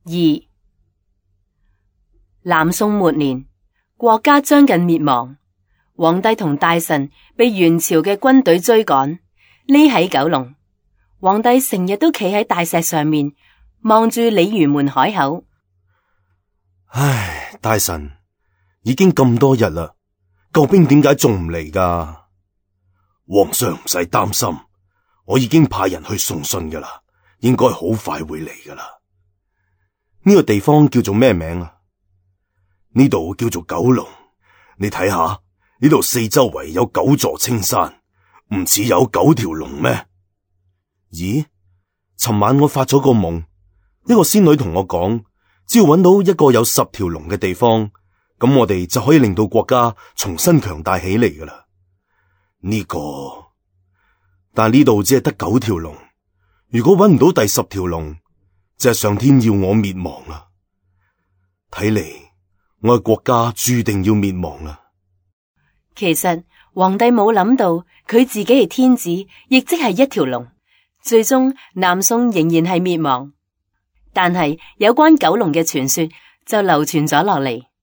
2. 南宋末年，國家將近滅亡，皇帝同大臣被元朝嘅軍隊追趕，匿喺九龍。皇帝成日都企喺大石上面，望住鯉魚門海口。 唉，大臣，已經咁多日啦，救兵點解仲唔嚟㗎？皇上唔使擔心，我已經派人去送信㗎啦，應該好快會嚟㗎啦。呢個地方叫做咩名啊？呢度叫做九龍。你睇下，呢度四周圍有9座青山，唔似有9條龍咩？咦，尋晚我發咗個夢，一個仙女同我講，只要揾到一個有10條龍嘅地方，咁我哋就可以令到國家重新強大起嚟噶啦。但係呢度只係得9條龍，如果揾唔到第10條龍，就係上天要我滅亡啦。睇嚟我嘅國家注定要滅亡啦。 其實皇帝冇諗到佢自己係天子，亦即係一條龍。最終南宋仍然係滅亡，但係有關九龍嘅傳說就流傳咗落嚟。